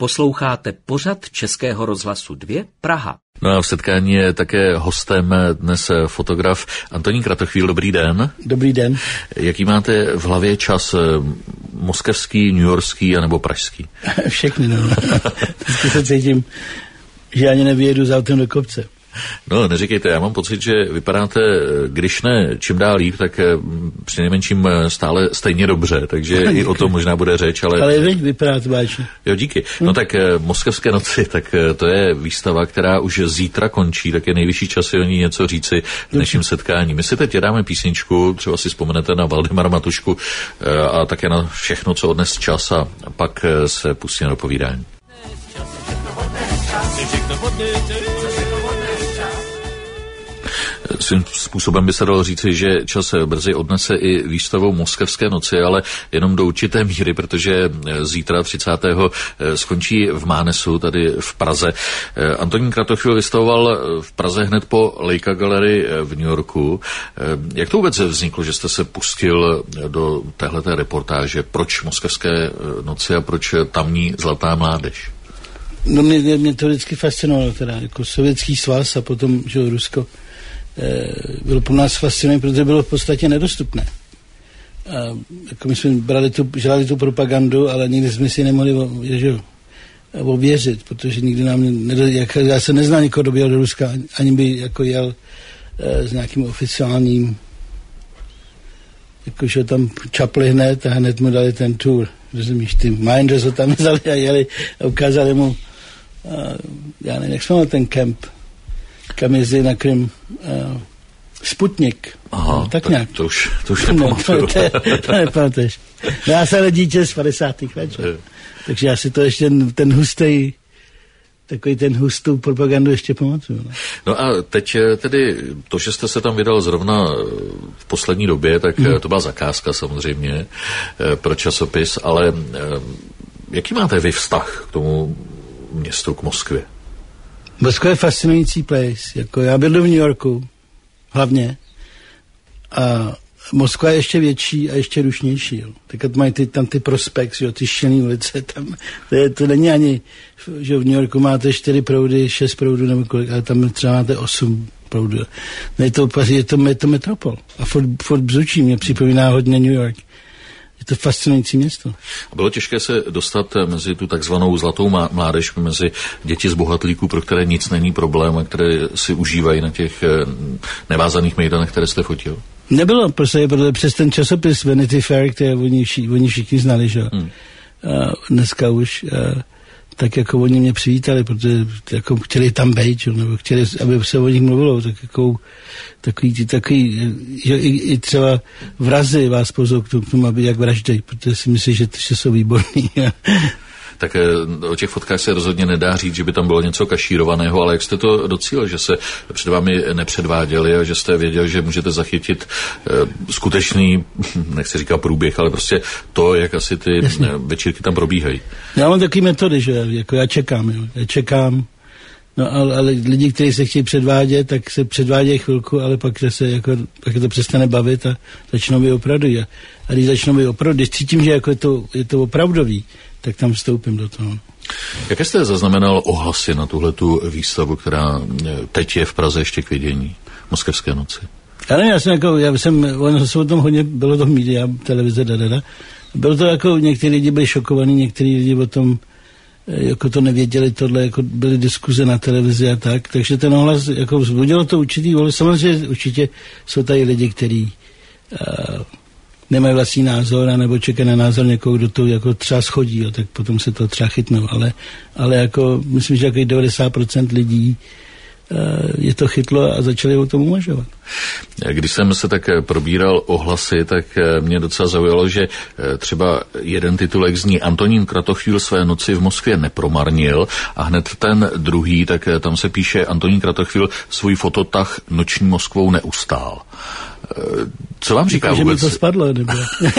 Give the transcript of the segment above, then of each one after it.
Posloucháte pořad Českého rozhlasu 2 Praha. No a v setkání je také hostem dnes fotograf Antonín Kratochvíl. Dobrý den. Dobrý den. Jaký máte v hlavě čas? Moskevský, newyorský anebo pražský? Všechny, no. Vždycky se cítím, že ani nevyjedu s autem do kopce. No, neříkejte, já mám pocit, že vypadáte, když ne čím dál líp, tak přinejmenším stále stejně dobře, takže i o tom možná bude řeč, ale... Ale vy vypadáte báječně. Jo, díky. No tak Moskevské noci, tak to je výstava, která už zítra končí, tak je nejvyšší čas si o ní něco říci v dnešním setkání. My si teď dáme písničku, třeba si vzpomenete na Valdemara Matušku a také na všechno, co odnes čas, a pak se pustíme do povídání. Svým způsobem by se dalo říci, že čas brzy odnese i výstavou Moskevské noci, ale jenom do určité míry, protože zítra 30. skončí v Mánesu, tady v Praze. Antonín Kratochvíl vystavoval v Praze hned po Leica Gallery v New Yorku. Jak to vůbec vzniklo, že jste se pustil do téhleté reportáže? Proč Moskevské noci a proč tamní zlatá mládež? No mě to vždycky fascinovalo, teda jako Sovětský svaz a potom, že Rusko bylo pro nás fascinující, protože bylo v podstatě nedostupné. A jako my jsme žrali tu propagandu, ale nikdy jsme si nemohli ověřit, protože nikdy nám já jsem neznal nikoho, kdo by jel do Ruska, ani by jako jel s nějakým oficiálním, jakože tam čapli hned a hned mu dali ten tour. Rozumíš, ty Minders ho tam vzali a jeli a ukázali mu, já nevím, jak jsme měl ten kemp, kam jezdí na Krym, Sputnik. Aha, no, tak nějak. To už nepamatuju. To nepamatuješ. No, já jsem ale dítě z 50. let. Takže já si to ještě ten hustou propagandu ještě pamatuju. No a teď tedy to, že jste se tam vydal zrovna v poslední době, tak to byla zakázka samozřejmě pro časopis, ale jaký máte vy vztah k tomu městu, k Moskvě? Moskva je fascinující place. Jako já byl v New Yorku, hlavně. A Moskva je ještě větší a ještě rušnější. Jo. Tak mají tam ty prospekt, jo, ty šilný ulice. Tam, to není ani, že v New Yorku máte 4 proudy, 6 proudů nebo kolik, ale tam třeba máte 8 proudů. No je to metropol. A furt bzučí, mě připomíná hodně New York. Je to fascinující město. A bylo těžké se dostat mezi tu takzvanou zlatou mládež, mezi děti z bohatlíků, pro které nic není problém a které si užívají na těch nevázaných mejdanech, které jste fotil? Nebylo, protože přes ten časopis Vanity Fair, který oni všichni znali, že? Dneska už, tak jako oni mě přivítali, protože jako chtěli tam být, že? Nebo chtěli, aby se o nich mluvilo, tak jako takový, že i třeba vrazy vás pozou k tomu, aby jak vraždej, protože si myslí, že jsou výborní. Tak o těch fotkách se rozhodně nedá říct, že by tam bylo něco kašírovaného, ale jak jste to docílil, že se před vámi nepředváděli a že jste věděl, že můžete zachytit skutečný, nechci říkat průběh, ale prostě to, jak asi ty večírky tam probíhají. Já mám takový metody, že jako já čekám, no ale lidi, kteří se chtějí předvádět, tak se předvádějí chvilku, ale pak pak to přestane bavit a začnou být opravdu. A když začnou být opravdu, když cítím, že jako je to opravdový, tak tam vstoupím do toho. Jaké jste zaznamenal ohlasy na tuhletu výstavu, která teď je v Praze ještě k vidění, Moskevské noci? Ono se o tom hodně, bylo to v média, televize, Bylo to jako, někteří lidi byli šokovaní, někteří lidi o tom jako to nevěděli, tohle, jako byly diskuze na televizi a tak, takže ten ohlas, jako vzbudilo to určitý ohlas. Samozřejmě určitě jsou tady lidi, kteří nemají vlastní názor, nebo čekají na názor někoho, kdo to jako třeba schodí, jo, tak potom se to třeba chytnou, ale jako myslím, že jako 90% lidí je to chytlo a začali o tom uvažovat. Když jsem se tak probíral ohlasy, tak mě docela zaujalo, že třeba jeden titulek zní Antonín Kratochvíl své noci v Moskvě nepromarnil a hned ten druhý, tak tam se píše Antonín Kratochvíl svůj fototah noční Moskvou neustál. Co vám říká vůbec? Že mi to spadlo, nebo?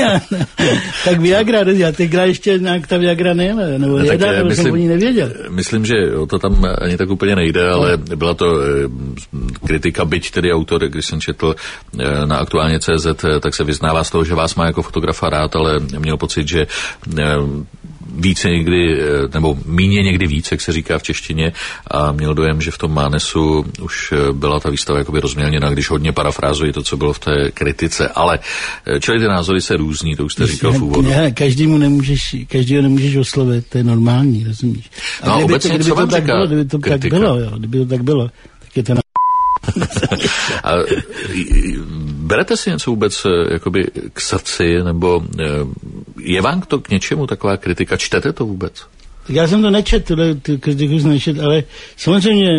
Tak Viagra, já tenkrát ještě nějak ta Viagra nejela, nebo jedná, nebo jsem o ní nevěděl. Myslím, že to tam ani tak úplně nejde, ale byla to kritika, byť tedy autor, když jsem četl na aktuálně.cz, tak se vyznává z toho, že vás má jako fotografa rád, ale měl pocit, že více někdy, nebo míně někdy víc, jak se říká v češtině, a měl dojem, že v tom Mánesu už byla ta výstava jakoby rozmělněna, když hodně parafrázuji to, co bylo v té kritice, ale čili ty názory se různí, to už jste říkal v úvodu. Ne, každýho nemůžeš oslovit, to je normální, rozumíš? A no, obecně, co vám říká kdyby to tak bylo, tak je to A berete si něco vůbec jakoby k srdci, nebo je vám to k něčemu taková kritika? Čtete to vůbec? Tak já jsem to nečet, tu kritiku jsem nečet, ale samozřejmě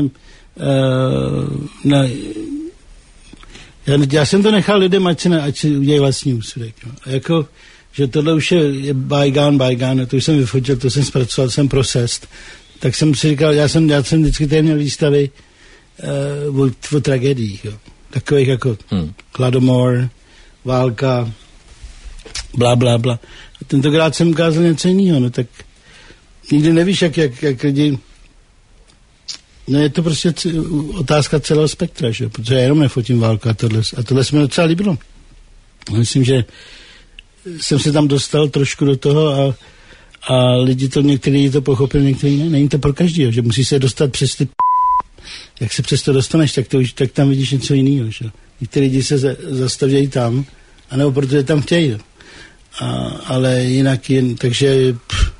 já jsem to nechal lidem, ať si udělají vlastní úsudek. No. Jako, že tohle už je bygone, to už jsem vyfotil, to jsem zpracoval, jsem processed. Tak jsem si říkal, já jsem vždycky tady měl výstavy o tragédiích, jo. Takových jako hladomor, válka, bla, bla, bla. A tentokrát jsem ukázal něco jiného, no tak nikdy nevíš, jak lidi... No je to prostě otázka celého spektra, že? Protože já jenom nefotím válku a tohle se mi docela líbilo. Myslím, že jsem se tam dostal trošku do toho a lidi to, někteří to pochopili, někteří ne. Není to pro každého, že musí se dostat přes ty jak se přes to dostaneš, tak tam vidíš něco jiného, že? Někteří lidi se zastavějí tam, anebo protože tam chtějí, ale jinak takže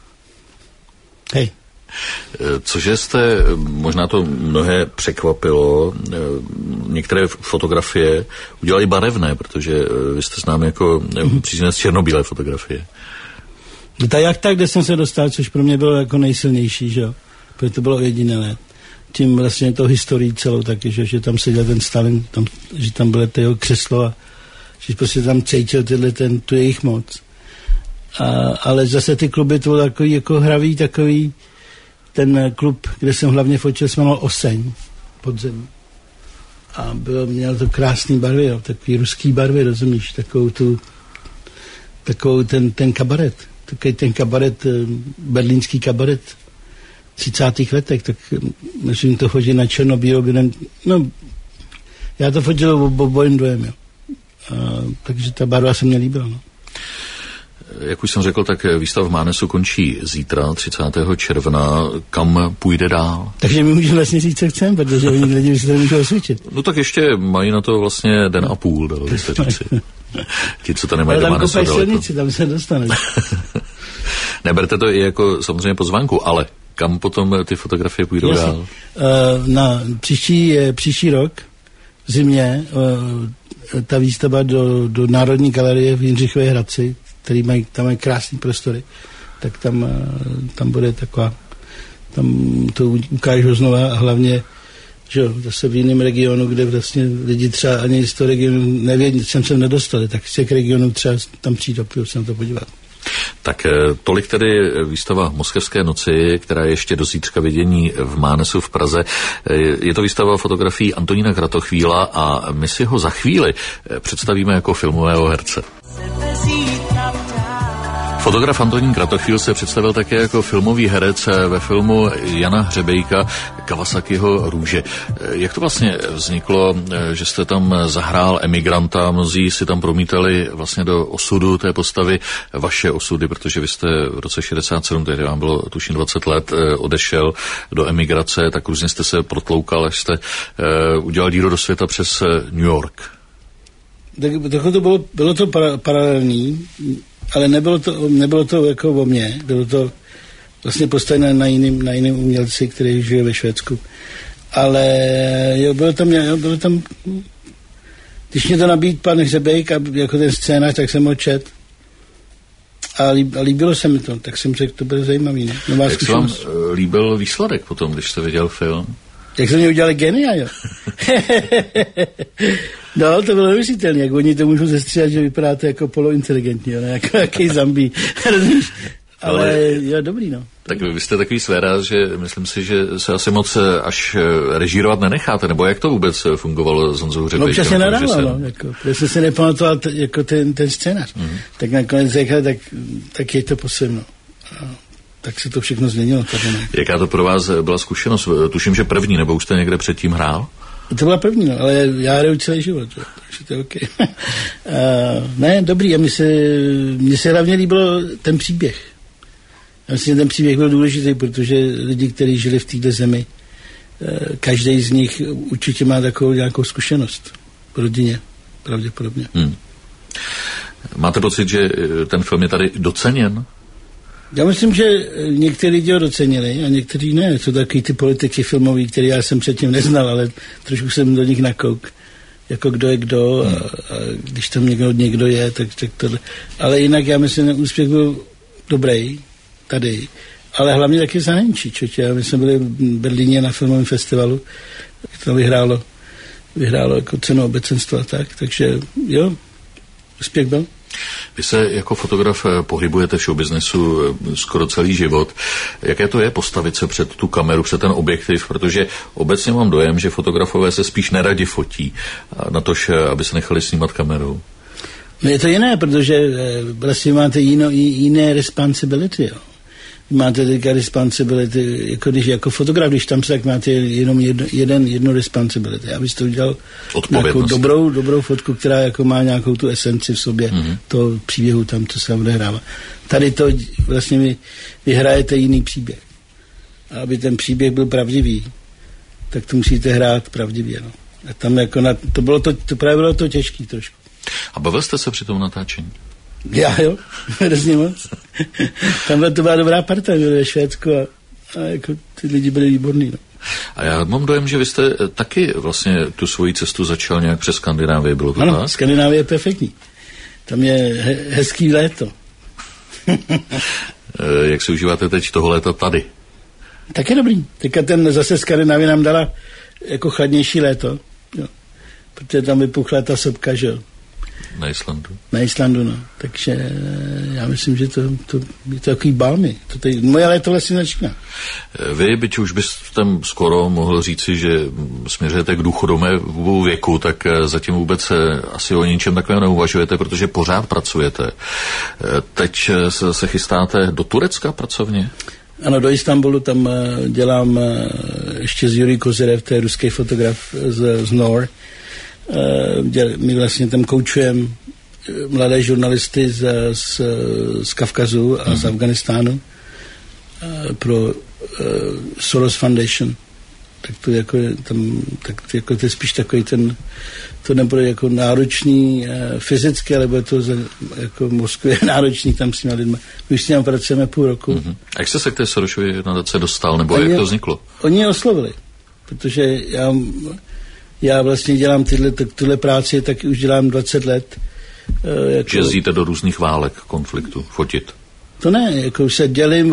hej. Cože jste, možná to mnohé překvapilo, některé fotografie udělali barevné, protože vy jste známý jako příznivec černobílé fotografie. Tak, kde jsem se dostal, což pro mě bylo jako nejsilnější, že jo, protože to bylo jedinelé. Tím vlastně to historií celou taky, že tam seděl ten Stalin, že tam bylo to jeho křeslo a že prostě tam cítil tu jejich moc. Ale zase ty kluby to bylo takový jako hravý, takový ten klub, kde jsem hlavně fotil, se jmenoval Oseň podzemí. A měl to krásný barvy, jo, takový ruský barvy, rozumíš, takovou ten kabaret, takový ten kabaret, berlínský kabaret 30. letech, tak myslím to fotit na černobílo, no, já to fotil obojím dvojem, jo. Takže ta barva se mě líbila, no. Jak už jsem řekl, tak výstava v Mánesu končí zítra, 30. června. Kam půjde dál? Takže my můžeme vlastně říct, co chceme, protože oni lidi si to můžou osvědčit. No tak ještě mají na to vlastně den a půl, dalo by se říci. Ti, co to nemají do Mánesu daleko. Ale tam silnici, tam se dostane. Neberte to i jako samozřejmě pozvánku, ale kam potom ty fotografie půjdou dál? Na příští rok v zimě ta výstava do Národní galerie v Jindřichově Hradci, tam mají krásný prostory, tak tam bude taková, tam to ukážu znova a hlavně, že jo, zase v jiném regionu, kde vlastně lidi třeba ani z toho regionu nevědí, čem se nedostali, tak z těch regionů třeba tam přijdu se na to podívat. Tak tolik tedy výstava Moskevské noci, která je ještě do zítřka vidění v Mánesu v Praze. Je to výstava fotografií Antonína Kratochvíla a my si ho za chvíli představíme jako filmového herce. Fotograf Antonín Kratochvíl se představil také jako filmový herec ve filmu Jana Hřebejka Kawasakiho Růže. Jak to vlastně vzniklo, že jste tam zahrál emigranta, mnozí si tam promítali vlastně do osudu té postavy, vaše osudy, protože vy jste v roce 67, tehdy vám bylo tuším 20 let, odešel do emigrace, tak různě jste se protloukal, až jste udělal díru do světa přes New York. Tak to bylo to paralelní, ale nebylo to jako o mně, bylo to vlastně postavené na jiném umělci, který žije ve Švédsku. Ale jo, bylo tam, když mě to nabídl pan Hřebejk a jako ten scénář, tak jsem ho čet a líbilo se mi to, tak jsem řekl, to bude zajímavý. Ne? Jak se vám líbil výsledek potom, když jste viděl film? Jak se mě udělali genia, jo. No, to bylo neuvěřitelné, jak oni to můžou zestříhat, že vypadáte jako polointeligentní, jo, ne? Jako jaký zombie, rozumíš? Ale jo, dobrý, no. Tak vy jste takový svéráz, že myslím si, že se asi moc až režírovat nenecháte, nebo jak to vůbec fungovalo s Honzou Hřebejkem? No, občas se nadával, no, jako, protože jsem si nepamatoval jako ten scénář. Mm-hmm. Tak nakonec řekl, tak je to po svém, no. Tak se to všechno změnilo. Tady. Jaká to pro vás byla zkušenost? Tuším, že první, nebo už jste někde předtím hrál? To byla první, no, ale já hraju celý život, jo, takže to je OK. Ne, dobrý, a mně se hlavně líbilo ten příběh. Já myslím, že ten příběh byl důležitý, protože lidi, kteří žili v této zemi, každý z nich určitě má takovou nějakou zkušenost v rodině, pravděpodobně. Máte pocit, že ten film je tady doceněn? Já myslím, že někteří lidi ho docenili a někteří ne. Jsou takový ty politiky filmový, který já jsem předtím neznal, ale trošku jsem do nich nakouk. Jako kdo je kdo a když tam někdo je, tak tohle. Ale jinak já myslím, že úspěch byl dobrý tady, ale hlavně taky zahraničí. Já my jsme byli v Berlíně na filmovém festivalu, to vyhrálo jako cenu obecenstva, takže jo, úspěch byl. Vy se jako fotograf pohybujete v showbiznesu skoro celý život. Jaké to je postavit se před tu kameru, před ten objektiv, protože obecně mám dojem, že fotografové se spíš neradi fotí, natož, aby se nechali snímat kamerou. No je to jiné, protože vlastně máte jiné responsibility, jo. Máte teďka responsibility, jako když jako fotograf, když tam se, tak máte jenom jednu responsibility. Abyste udělal nějakou dobrou fotku, která jako má nějakou tu esenci v sobě, toho příběhu tam, co se tam odehrává. Tady to vlastně vy hrajete jiný příběh. A aby ten příběh byl pravdivý, tak to musíte hrát pravdivě. No. A tam jako to právě bylo to těžký trošku. A bavil jste se při tom natáčení? Já jo, hrozně moc. Tam to byla dobrá parta ve Švédsku a jako ty lidi byli výborní. No. A já mám dojem, že vy jste taky vlastně tu svoji cestu začal nějak přes Skandinávii, bylo to ano, tak? Skandinávie je perfektní. Tam je hezký léto. Jak se užíváte teď toho léta tady? Tak je dobrý. Teďka zase Skandinávie nám dala jako chladnější léto, jo. Protože tam vypuchla ta sopka, že jo. Na Islandu, no. Takže já myslím, že to je takový balmy. Moje léto vlastně začíná. Vy, byť už byste skoro mohl říci, že směřujete k důchodovému věku, tak zatím vůbec asi o ničem takovém neuvažujete, protože pořád pracujete. Teď se chystáte do Turecka pracovně? Ano, do Istanbulu, tam dělám ještě s Jurij Kozyrev, to je ruský fotograf z NOR. My vlastně tam koučujeme mladé žurnalisty z Kavkazu a z Afganistánu pro Soros Foundation. Tak to jako tam, tak jako to je spíš takový to nebude jako náročný fyzicky, ale bude to jako mozkově náročný tam s těma lidma. My už s těma pracujeme půl roku. A jak jste se k té Sorosově nadace dostal, nebo jak to vzniklo? Oni je oslovili, protože já vlastně dělám tyhle práci, tak už dělám 20 let. Že jezdíte do různých válek, konfliktů, fotit? To ne, jako se dělím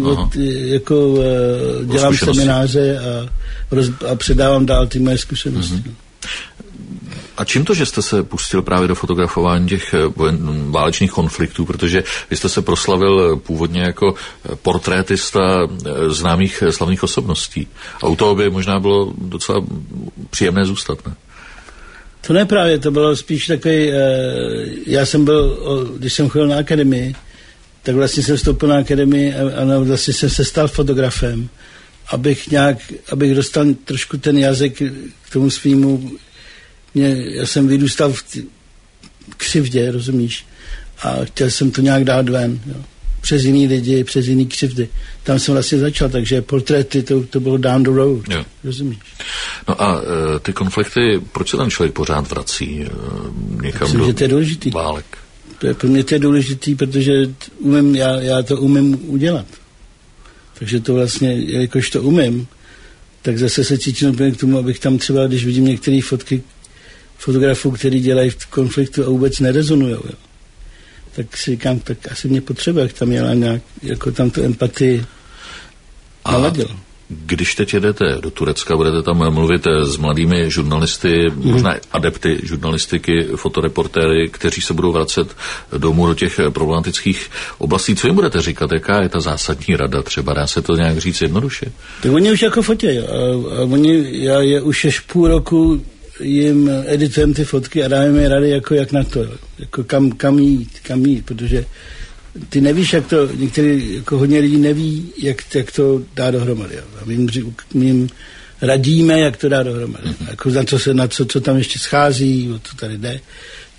dělám semináře a předávám dál ty moje zkušenosti. A čím to, že jste se pustil právě do fotografování těch válečných konfliktů, protože vy jste se proslavil původně jako portrétista známých slavných osobností. A u toho by možná bylo docela příjemné zůstat, ne? To ne právě, to bylo spíš takový, já jsem byl, když jsem chodil na akademii, tak vlastně jsem vstoupil na akademii a vlastně jsem se stal fotografem, abych dostal trošku ten jazyk k tomu svýmu. Já jsem vyrůstal v křivdě, rozumíš? A chtěl jsem to nějak dát ven, jo. Přes jiný lidi, přes jiný křivdy. Tam jsem vlastně začal, takže portréty, to bylo down the road, jo. Rozumíš? No a ty konflikty, proč se tam člověk pořád vrací někam myslím, že to je důležitý. Válek? Pro mě to je důležitý, protože já to umím udělat. Takže to vlastně, jelikož to umím, tak zase se cítím k tomu, abych tam třeba, když vidím některé fotky fotografů, který dělají v konfliktu a vůbec nerezonujou, jo. Tak si říkám, tak asi mě potřebuje, jak tam měla nějak, jako tam tu empatii naladil. Když teď jedete do Turecka, budete tam mluvit s mladými žurnalisty, možná adepty žurnalistiky, fotoreportéry, kteří se budou vracet domů do těch problematických oblastí. Co jim budete říkat? Jaká je ta zásadní rada? Třeba dá se to nějak říct jednoduše? Tak oni už jako fotí, já je už až půl roku jim editujem ty fotky a dáme rady jako jak na to, jako kam jít, protože ty nevíš, jak to, některý, jako hodně lidí neví, jak to dá dohromady. Jo. A my jim radíme, jak to dá dohromady. Jako co tam ještě schází, o co tady jde.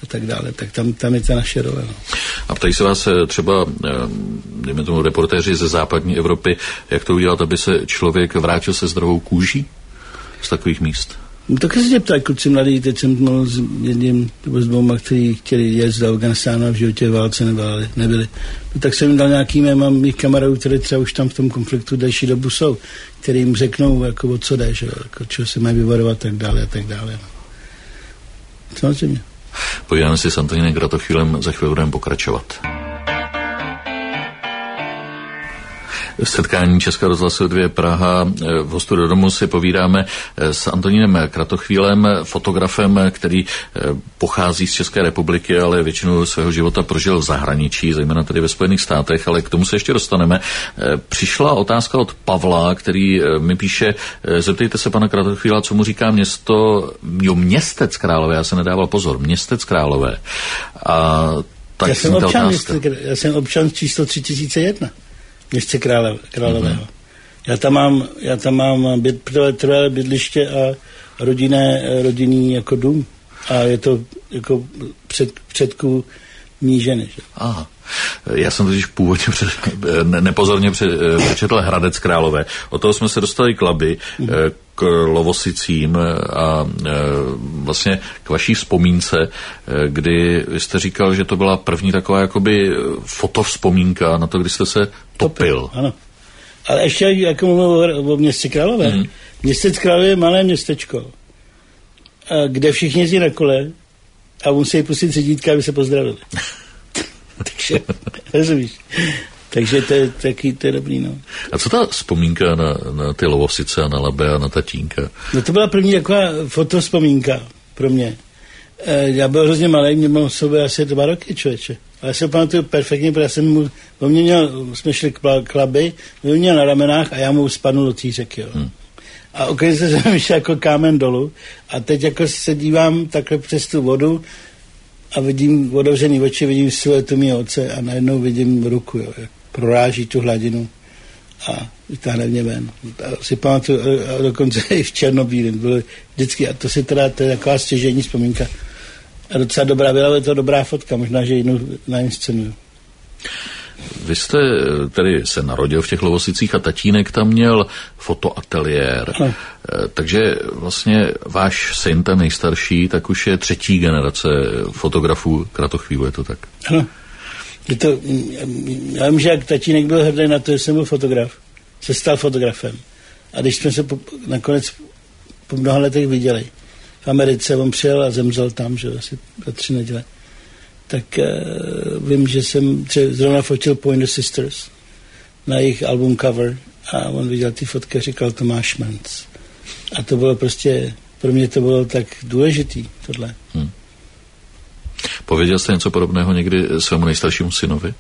a tak dále, tak tam je ta naše role. No. A ptají se vás třeba, dejme tomu, reportéři ze západní Evropy, jak to udělat, aby se člověk vrátil se zdravou kůží z takových míst? No, tak se ptají kluci mladí, teď jsem mluvil s jedním nebo s dvouma, kteří chtěli jet do Afganistánu a v životě válce nebyli. No, tak jsem jim dal nějaký, mám mých kamarádů, které třeba už tam v tom konfliktu delší dobu jsou, který jim řeknou, jako, o co jde, že, jako, čeho se mají vyvarovat, tak dále. No. Samozřejmě. Povídáme si s Antonínem Kratochvílem, za chvíli budeme pokračovat. V setkání Českého rozhlasu 2 Praha v hostu do domu si povídáme s Antonínem Kratochvílem, fotografem, který pochází z České republiky, ale většinu svého života prožil v zahraničí, zejména tedy ve Spojených státech, ale k tomu se ještě dostaneme. Přišla otázka od Pavla, který mi píše, zeptejte se pana Kratochvíla, co mu říká Městec Králové, já se nedával pozor, Městec Králové. A tak já jsem občan číslo 3001. Městce Králového. Já tam mám trvalé bydliště a rodinný jako dům. A je to jako předků mý ženy. Že? Aha. Já jsem totiž původně nepozorně přečetl Hradec Králové. Od toho jsme se dostali k Labi, k Lovosicím a vlastně k vaší vzpomínce, kdy jste říkal, že to byla první taková jakoby fotovzpomínka na to, kdy jste se topil. Ano. Ale ještě jako mluvil o Městci Králové. Městec Králové je malé městečko, kde všichni jezdí na kole a musí pustit sedítka, aby se pozdravili. Takže, rozumíš. Takže to je dobrý, no. A co ta vzpomínka na ty Lovosice a na Labe a na tatínka? No to byla první taková fotovzpomínka pro mě. Já byl hrozně malý, mě bylo v sobě asi 2 roky, člověče. Ale já se pamatuju perfektně, protože jsme šli k Labi, on měl na ramenách a já mu spadnul do té řeky, jo. A okamžitě jsem šel jako kámen dolů a teď jako se dívám takhle přes tu vodu a vidím otevřený oči, vidím siluetu mého otce a najednou vidím ruku, jo, jak proráží tu hladinu a vytáhne mě ven. A si pamatuju, a dokonce i v černobílém, bylo vždycky, a to je taková stěžejní vzpomínka. A docela dobrá, byla to dobrá fotka, možná, že jednou na inscenuju. Vy jste tedy se narodil v těch Lovosicích a tatínek tam měl fotoateliér. Takže vlastně váš syn, ten nejstarší, tak už je 3. generace fotografů Kratochvílu, je to tak? Ano. Já vím, že jak tatínek byl hrdý na to, že jsem byl fotograf, se stal fotografem. A když jsme se nakonec po mnoha letech viděli v Americe, on přijel a zemřel tam, že asi za 3 neděle, tak vím, že jsem zrovna fotil Pointer Sisters na jejich album cover a on viděl ty fotky a říkal Tomáš Manc. A to bylo prostě, pro mě to bylo tak důležitý, tohle. Pověděl jste něco podobného někdy svému nejstaršímu synovi?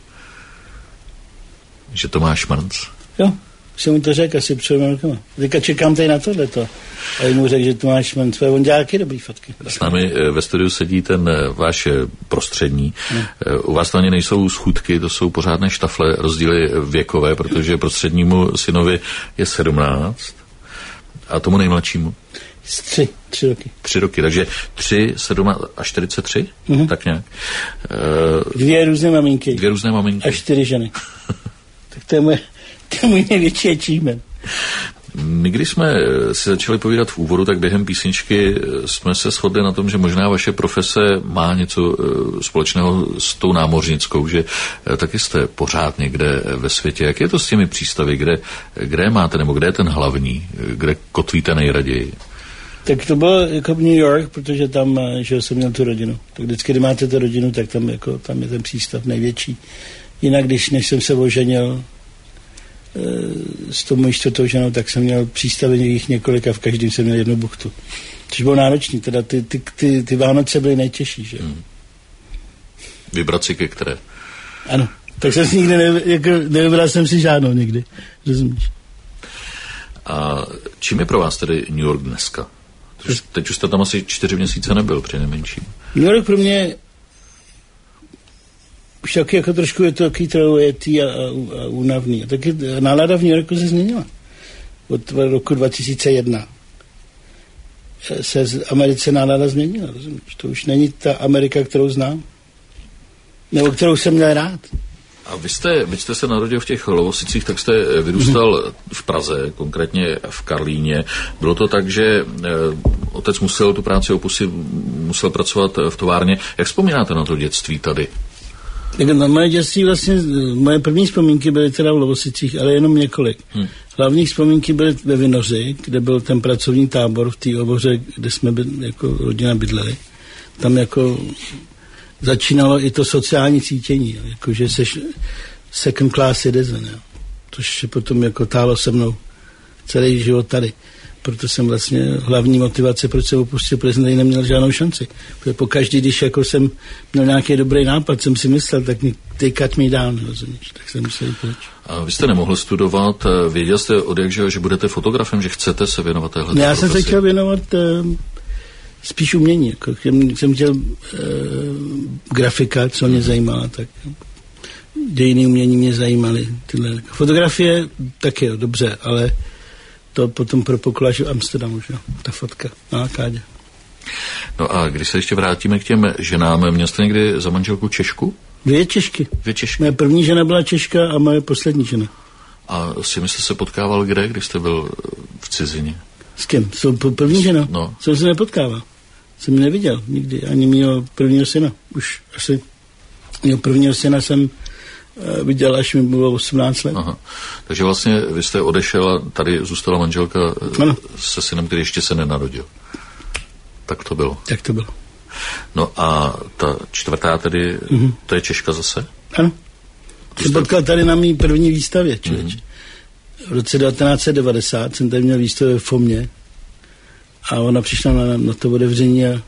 Že Tomáš Manc? Jo, jsem mu to řekl asi před 2 rokama. Teďka čekám tady na tohleto. A jim mu řekl, že Tomáš Manc, on dělá taky dobrý fotky. S námi ve studiu sedí ten váš prostřední. U vás to ani nejsou schůdky, to jsou pořádné štafle, rozdíly věkové, protože prostřednímu synovi je 17 a tomu nejmladšímu? 3 roky. 3 roky, takže 3, 17 a 43? Tak nějak. 2 různé maminky. 2 různé maminky. A 4 ženy. Tak to je můj největší achievement. My, když jsme si začali povídat v úvodu, tak během písničky jsme se shodli na tom, že možná vaše profese má něco společného s tou námořnickou, že taky jste pořád někde ve světě. Jak je to s těmi přístavy, kde máte, nebo kde je ten hlavní, kde kotvíte nejraději? Tak to bylo jako v New York, protože tam, že jsem měl tu rodinu. Tak vždycky, když máte tu rodinu, tak tam je ten přístav největší. Jinak, než jsem se oženil s tou mojí 4. ženou, tak jsem měl přístavy jich několik a v každém jsem měl 1 buchtu. Což bylo náročný, teda ty Vánoce byly nejtěžší, že? Vybrat si ke které? Ano, tak jsem si nikdy nevybral jsem si žádnou nikdy, rozumíš? A čím je pro vás tedy New York dneska? Teď už jste tam asi 4 měsíce nebyl, přinejmenším. New York pro mě už taky jako trošku je to takový trojetý a únavný. A taky nálada v New Yorku se změnila od roku 2001. se z Americe nálada změnila, rozumíš? To už není ta Amerika, kterou znám, nebo kterou jsem měl rád. A vy jste se narodil v těch Lovosicích, tak jste vyrůstal v Praze, konkrétně v Karlíně. Bylo to tak, že otec musel tu práci opustit, musel pracovat v továrně. Jak vzpomínáte na to dětství tady? Na moje dětství vlastně, moje první vzpomínky byly teda v Lovosicích, ale jenom několik. Hlavní vzpomínky byly ve Vinoři, kde byl ten pracovní tábor v té oboře, kde jsme jako rodina bydleli. Tam jako začínalo i to sociální cítění, jakože seš second class citizen, jo. Což potom jako tálo se mnou celý život tady. Proto jsem vlastně hlavní motivace, proč jsem opustil, protože jsem tady neměl žádnou šanci. Protože pokaždý, když jako jsem měl nějaký dobrý nápad, jsem si myslel, tak ty cut me down, rozumíš, tak jsem musel pryč. A vy jste nemohl studovat, věděl jste od jak, že budete fotografem, že chcete se věnovat téhle Já jsem se chtěl věnovat spíš umění, jako jsem chtěl grafika, co mě zajímala, tak dějiny umění mě zajímaly. Tyhle. Fotografie taky jo, dobře, ale to potom propuklo až v Amsterdamu, že? Ta fotka na Arkádě. No a když se ještě vrátíme k těm ženám, měl jste někdy za manželku Češku? Dvě Češky. Moje první žena byla Češka a moje poslední žena. A s tím jste se potkával kde, když jste byl v cizině? S kým? První žena? No. Jsem se nepotkával. Jsem ji neviděl nikdy, ani mýho prvního syna. Už asi mýho prvního syna jsem viděl, až mi bylo 18 let. Aha. Takže vlastně vy jste odešel a tady zůstala manželka se synem, který ještě se nenarodil. Tak to bylo. Tak to bylo. No a ta čtvrtá tedy, to je Češka zase? Ano. Jsem potkal tady na mý první výstavě, člověče. V roce 1990 jsem tady měl výstavu v FOMě a ona přišla na to otevření a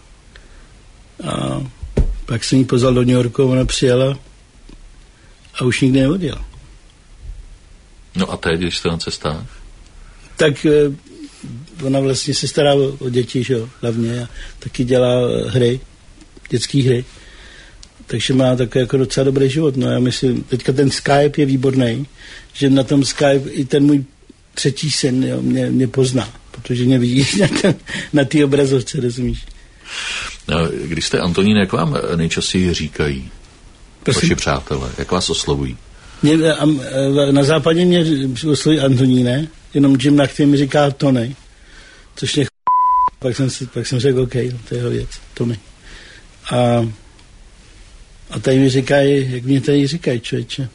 pak jsem jí pozval do New Yorku a ona přijela a už nikdy neodjela. No a teď, když jste na cestách? Tak ona vlastně se stará o děti, že jo, hlavně, a taky dělá hry, dětský hry. Takže má takový jako docela dobrý život. No já myslím, teďka ten Skype je výborný, že na tom Skype i ten můj třetí syn, jo, mě pozná, protože mě vidí na té obrazovce, rozumíš? No, když jste Antonín, jak vám nejčastěji říkají vaši přátelé, jak vás oslovují? Na západě mě oslovují Antoníne, jenom Jim Nachty mi říká Tony, což mě pak jsem řekl, OK, to je jeho věc, Tony. A tady mi říkají, jak mě tady říkají, člověče.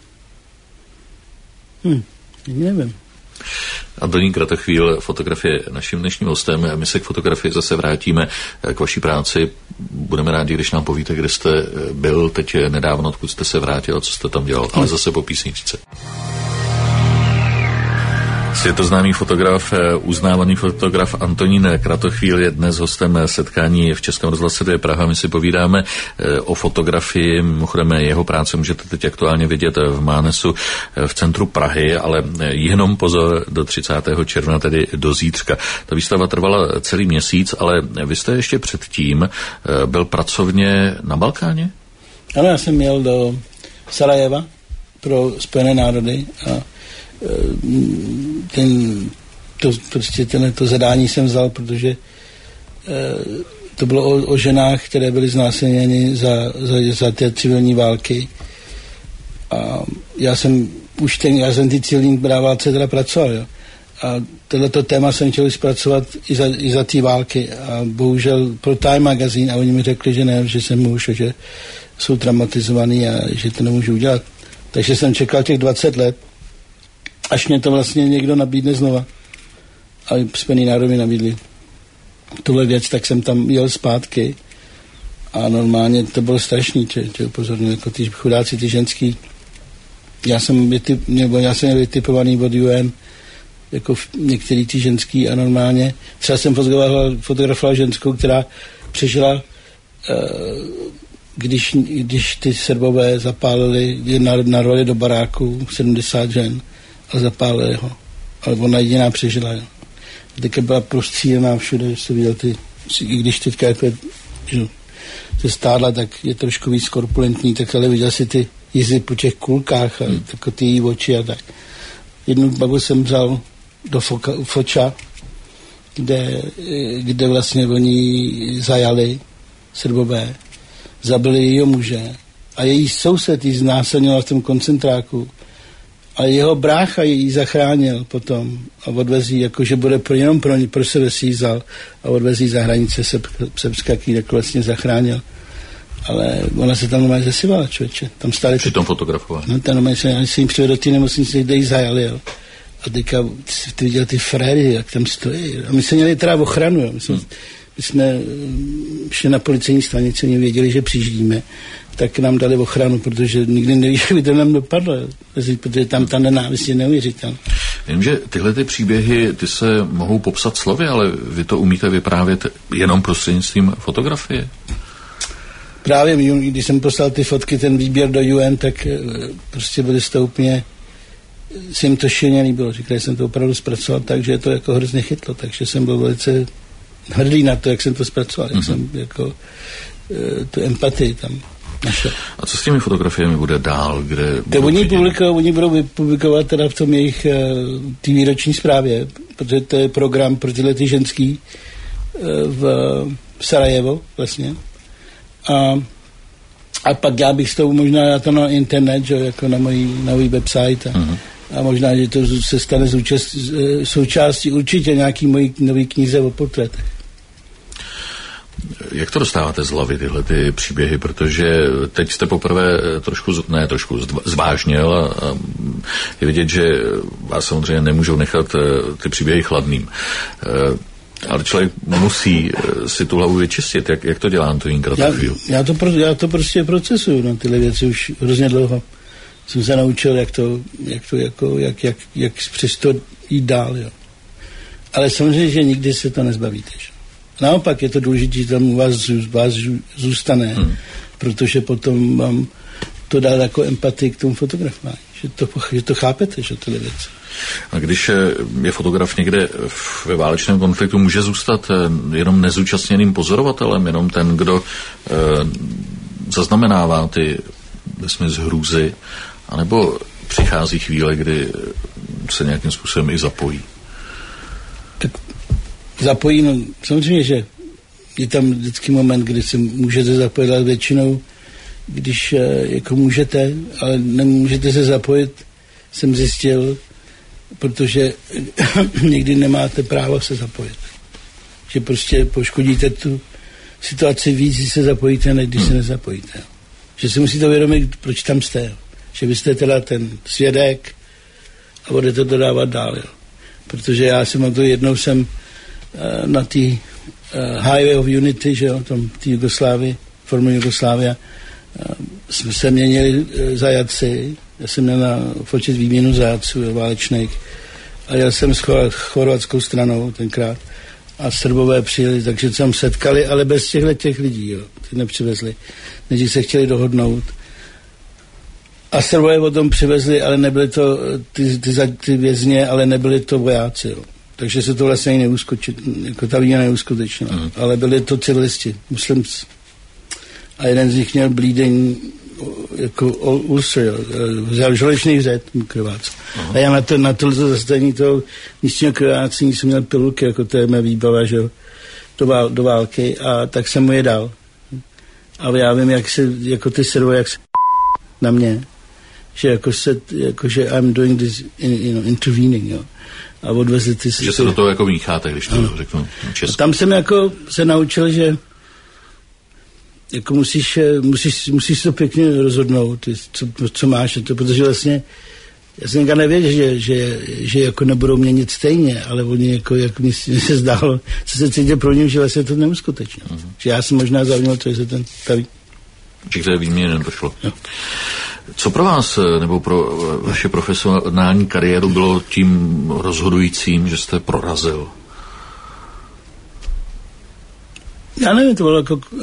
Nevím. Antonín Kratochvíl, fotografie naším dnešním hostem. My se k fotografii zase vrátíme k vaší práci. Budeme rádi, když nám povíte, kde jste byl teď nedávno, odkud jste se vrátil, co jste tam dělal, ale zase po písničce. Světoznámý fotograf, uznávaný fotograf Antonín Kratochvíl je dnes hostem setkání v Českém rozhlase 2 Praha. My si povídáme o fotografii, mimochodem jeho práce můžete teď aktuálně vidět v Mánesu v centru Prahy, ale jenom pozor do 30. června, tedy do zítřka. Ta výstava trvala celý měsíc, ale vy jste ještě předtím byl pracovně na Balkáně? Ano, já jsem jel do Sarajeva pro Spojené národy a to zadání jsem vzal, protože to bylo o ženách, které byly znásilněny za té civilní války. A já jsem ty civilní válce teda pracoval, jo. A tohleto téma jsem chtěl zpracovat i za té války. A bohužel pro Time magazín a oni mi řekli, že ne, že jsem muž, že jsou traumatizovaný a že to nemůžu udělat. Takže jsem čekal těch 20 let, až mě to vlastně někdo nabídne znova. A Spojený národy mi nabídli tuhle věc, tak jsem tam jel zpátky a normálně to bylo strašný, že upozorňuji, jako ty chudáci, ty ženský. Já jsem vytipovaný od UN, jako některý ty ženský a normálně. Třeba jsem fotografoval ženskou, která přežila, když ty Srbové zapálili, narvali do baráku 70 žen a zapálili ho. Ale ona jediná přežila. Jo. Teďka byla prostřílená všude, že jste viděl i když teďka jako se stádla, tak je trošku víc korpulentní, tak ale viděl si ty jízdy po těch kulkách a jako ty oči a tak. Jednu babu jsem vzal do Foča kde vlastně oni zajali Srbové, zabili jejího muže a její soused ji znásilnila v tom koncentráku a jeho brácha ji zachránil potom a odvezí, jakože bude jenom pro sebe si vzal a odvezí za hranice Srbska, který jako vlastně zachránil. Ale ona se tam normálně zasyvala, člověče. Tam stále... Při tom fotografování. No, tam normálně se jim přivedl do té nemocnice, kde jí zajali, jo. A teďka ty viděl ty fréry, jak tam stojí. A my jsme měli teda ochranu, jo. My jsme šli na policejní stanici, oni věděli, že přijíždíme, tak nám dali ochranu, protože nikdy nevíš, jak by to nám dopadlo, protože tam ta nenávist je neuvěřitelná. Vím, že tyhle ty příběhy, ty se mohou popsat slovy, ale vy to umíte vyprávět jenom prostřednictvím fotografie? Právě, když jsem poslal ty fotky, ten výběr do UN, tak prostě byli to úplně, si jim to šilně líbilo. Říkali, jsem to opravdu zpracoval tak, že je to jako hrozně chytlo, takže jsem byl velice hrdý na to, jak jsem to zpracoval, jak jsem jako tu empatii tam našel. A co s těmi fotografiemi bude dál? Kde oni budou publikovat teda v tom jejich té výroční zprávě, protože to je program pro tyhle ty ženský v Sarajevo vlastně. A pak já bych s tou možná dát to na internet, že, jako na můj website a možná, že to se stane součástí určitě nějaký mojí nový knize o portrétech. Jak to dostáváte z hlavy, tyhle ty příběhy, protože teď jste poprvé trošku zvážněl a je vidět, že vás samozřejmě nemůžou nechat ty příběhy chladným. Ale člověk musí si tu hlavu vyčistit. Jak to dělá Antonín Kratochvíl? Já to prostě procesuju, no, tyhle věci už hrozně dlouho. Jsem se naučil, jak přes to jít dál. Jo. Ale samozřejmě, že nikdy se to nezbavíte. Že? Naopak je to důležité, že tam u vás zůstane, protože potom vám to dá jako empatii k tomu fotografování. Že to chápete, že tyhle věci. A když je fotograf někde ve válečném konfliktu, může zůstat jenom nezúčastněným pozorovatelem, jenom ten, kdo zaznamenává ty vesměs hrůzy, anebo přichází chvíle, kdy se nějakým způsobem i zapojí? Tak zapojí, no samozřejmě, že je tam vždycky moment, kdy se můžete zapojit, ale většinou, když jako můžete, ale nemůžete se zapojit, jsem zjistil, protože nikdy nemáte právo se zapojit. Že prostě poškodíte tu situaci víc, když se zapojíte, než když se nezapojíte. Že si musíte uvědomit, proč tam jste. Že vy jste teda ten svědek a budete to dávat dál. Jo. Protože já jsem jednou jsem na té Highway of Unity, že jo, tam té Jugoslávii, formu Jugoslávia, jsme se měnili zajatci. Já jsem měl na fotit výměnu zajatců válečných a jel jsem s chorvatskou stranou tenkrát a Srbové přijeli, takže se tam setkali, ale bez těch lidí, jo, ty nepřivezli. Než se chtěli dohodnout. A Srbové potom přivezli, ale nebyly to ty vězně, ale nebyli to vojáci, jo. Takže se to vlastně jako ta výměna neuskutečnila. Ale byli to civilisti, muslimci. A jeden z nich měl bleeding jako ulcer, žalečný vřet krvácel. A já na to zastavení toho místního krvácení jsem měl pilulky, jako to je mé výbava, že jo, do války, a tak jsem mu je dal. A já vím, jak se, jako ty Srbové, jak se na mě, že že I'm doing this, intervening, jo. A odvezli ty... Že se do toho jako mícháte, když to řeknu česky. Tam jsem jako se naučil, že jako musíš to pěkně rozhodnout, co máš, protože vlastně já jsem nikdy nevěděl, že jako nebudou měnit stejně, ale oni jako mi se zdálo, co se cítil pro ním, že vlastně to neuskutečně. Že já jsem možná zaujměl, co se ten staví. Že k té výměně nedošlo. Jo. Co pro vás, nebo pro vaše profesionální kariéru bylo tím rozhodujícím, že jste prorazil? Já nevím, to bylo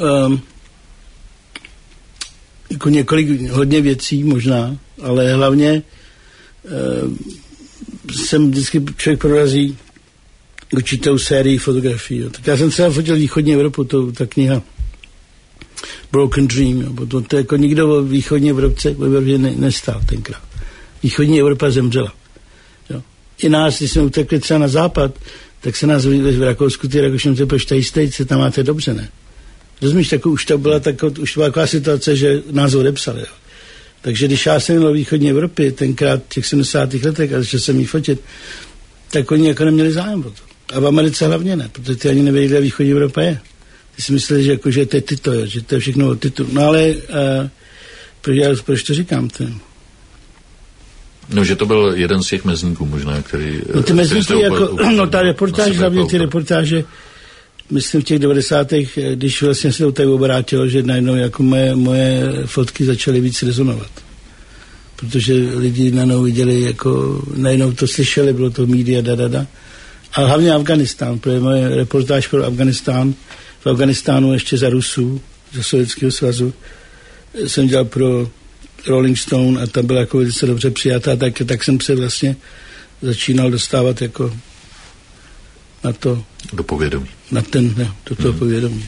jako hodně věcí možná, ale hlavně jsem vždycky člověk prorazí určitou sérii fotografií. Jo. Tak já jsem třeba fotil východní Evropu, ta kniha Broken Dream, jo. To jako nikdo v východní Evropě nestál tenkrát. Východní Evropa zemřela. Jo. i nás, když jsme utekli třeba na západ, tak se nás v Rakousku, ty Rakušanci, proč tady jste tam máte dobře, ne? Rozumíš, už to byla taková situace, že nás odepsali, jo. Takže když já jsem měl v východní Evropě, tenkrát v těch 70. letech, a začal jsem jí fotit, tak oni jako neměli zájem o to. A v Americe hlavně ne, protože ty ani nevěděli, kde východní Evropa je. Ty si mysleli, že, že to je Tito, jo, že to je všechno o Titu. No ale proč to říkám? No, že to byl jeden z těch mezníků možná, který... No ty mezníky, ta reportáž, hlavně ty reportáže, myslím v těch 90. když vlastně se to tak obrátilo, že najednou jako moje fotky začaly víc rezonovat. Protože lidi najednou viděli, jako najednou to slyšeli, bylo to média, A hlavně Afganistán, protože moje reportáž pro Afganistán, v Afganistánu ještě za Rusů, za Sovětského svazu, jsem dělal pro Rolling Stone a tam byla jako velice dobře přijatá, tak jsem se vlastně začínal dostávat jako na to... Do povědomí. Do toho povědomí.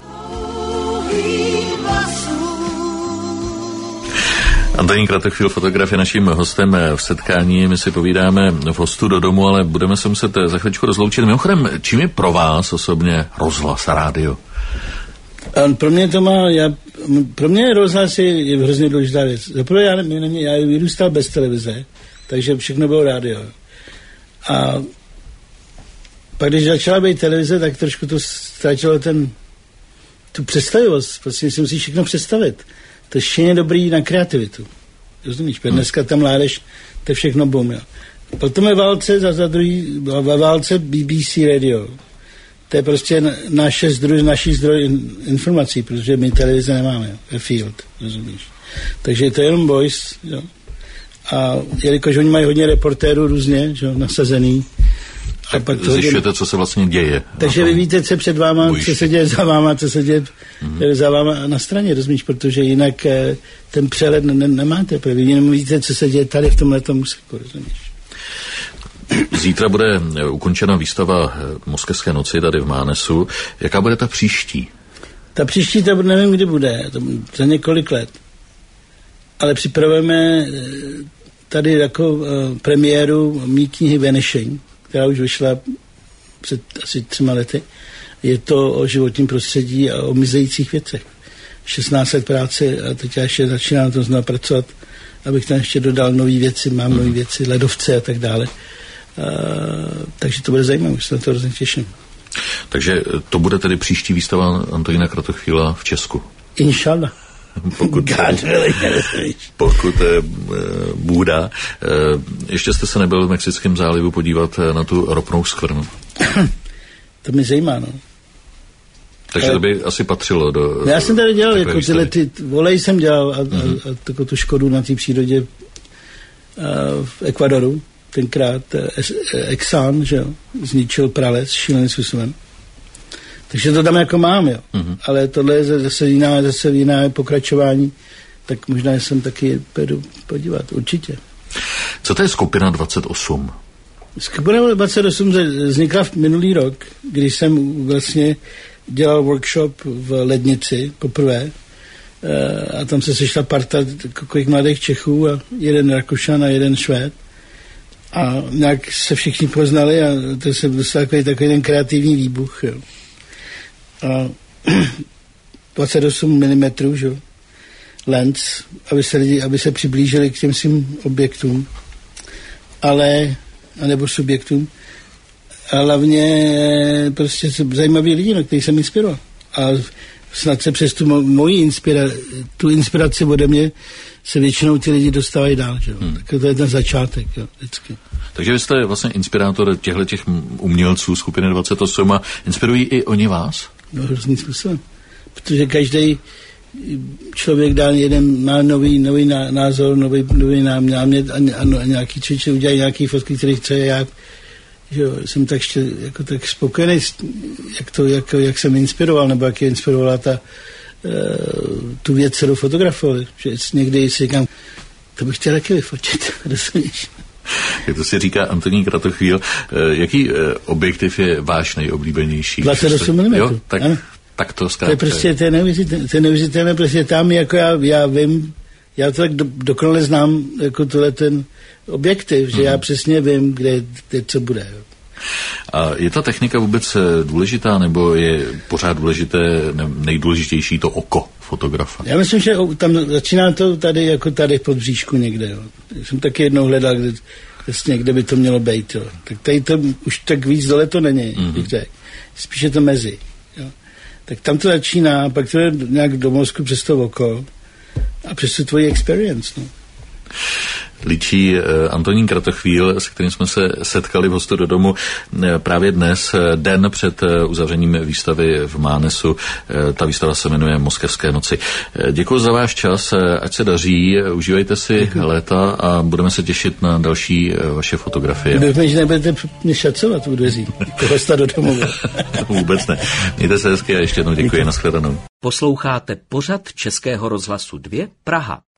Antonín Kratochvíl, fotograf, je naším hostem v setkání. My si povídáme v hostu do domu, ale budeme se muset za chvíličku rozloučit. Mimochodem, čím je pro vás osobně rozhlas, rádio? Pro mě to pro mě rozhlas je hrozně důležitá věc. Zaprvé já vyrůstal bez televize, takže všechno bylo rádio. A pak když začala být televize, tak trošku to ztratilo tu představivost. Prostě si musíš všechno představit. To je štěně dobrý na kreativitu. Rozumíš? Dneska tam mládež, to je všechno bum. Jo. Potom je ve válce BBC Radio. To je prostě naší zdroj informací, protože my televize nemáme ve field, rozumíš. Takže to je jenom voice, jo. A jelikož oni mají hodně reportérů různě, že, nasazený. Tak pak zjišťujete, co se vlastně děje. Takže vy víte, co před váma, co se děje za váma, co se děje za váma na straně, rozumíš, protože jinak ten přehled nemáte, protože vy nevíte, co se děje tady v tomhletom úseku, rozumíš. Zítra bude ukončena výstava Moskevské noci tady v Mánesu. Jaká bude ta příští? Ta příští, to nevím, kdy bude, to za několik let. Ale připravujeme tady jako premiéru mý knihy Vanishing, která už vyšla před asi 3 lety. Je to o životním prostředí a o mizejících věcech. 16 let práce a teď já ještě začínám na tom znovu pracovat, abych tam ještě dodal nové věci, mám nové věci, ledovce a tak dále. Takže to bude zajímavé, už se na to hrozně těším. Takže to bude tedy příští výstava Antonína Kratochvíla v Česku. Inshallah. Pokud Bůh dá. Ještě jste se nebyl v Mexickém zálivu podívat na tu ropnou skvrnu? To mě zajímá, no. Takže to by asi patřilo do... Já jsem tady dělal, jako ty volej jsem dělal a tu škodu na té přírodě v Ekvadoru. Tenkrát Exxon, že jo, zničil prales šíleným způsobem. Takže to tam jako mám, jo. Ale tohle je zase jiná pokračování, tak možná jsem taky půjdu podívat, určitě. Co to je Skupina 28? Skupina 28 vznikla v minulý rok, když jsem vlastně dělal workshop v Lednici poprvé a tam se sešla parta takových mladých Čechů a jeden Rakušan a jeden Švéd. A nějak se všichni poznali a to se dostal takový ten kreativní výbuch. Jo. A 28 mm, že? Lens, aby se přiblížili k těm svým objektům, anebo subjektům. A hlavně prostě zajímaví lidi, na který jsem inspiroval. A snad se přes tu inspiraci ode mě se většinou ty lidi dostávají dál, že? Tak to je ten začátek, jo, vždycky. Takže vy jste vlastně inspirátor těch umělců skupiny 28 a inspirují i oni vás? No, hrozným způsobem. Protože každý člověk má nový názor, nový námět a nějaký člověk udělají nějaký fotky, které chce. Já jsem tak spokojený, jak jsem inspiroval, nebo jak je inspirovala tu věc, kterou fotografovali. Že někdy si říkám, to bych chtěl taky vyfotit, rozumíš? Jak to si říká Antonín Kratochvíl, jaký objektiv je váš nejoblíbenější? 28 mm. Jo, tak to zkrátka. To je prostě, to je neuvěřitelné, prostě tam jako já vím, já to tak dokonale znám, jako tohle ten objektiv, že já přesně vím, kde co bude. A je ta technika vůbec důležitá, nebo je pořád důležité, nejdůležitější to oko fotografa? Já myslím, že tam začíná to tady, jako tady pod bříšku někde. Jo. Jsem taky jednou hledal, kde by to mělo být. Jo. Tak tady to už tak víc dole to není, bych řekl. Spíš je to mezi. Jo. Tak tam to začíná, pak to je nějak do mozku přes to oko a přes tu tvoji experience. No. Líčí Antonín Kratochvíl, se kterým jsme se setkali v Hostu do domu právě dnes, den před uzavřením výstavy v Mánesu. Ta výstava se jmenuje Moskevské noci. Děkuji za váš čas, ať se daří, užívejte si léta a budeme se těšit na další vaše fotografie. Doufám, že nebudete mě šacovat u dveří, jako Hosta do domu. Vůbec ne. Mějte se hezky a ještě jednou děkuji. Nashledanou. Posloucháte pořad Českého rozhlasu 2 Praha.